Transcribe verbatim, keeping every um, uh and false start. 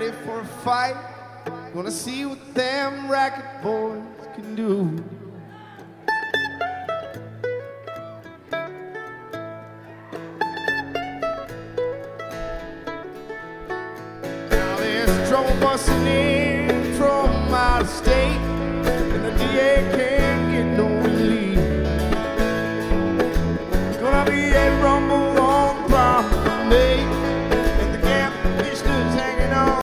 ready for a fight. Gonna see what them racket boys can do. Now there's trouble busting in.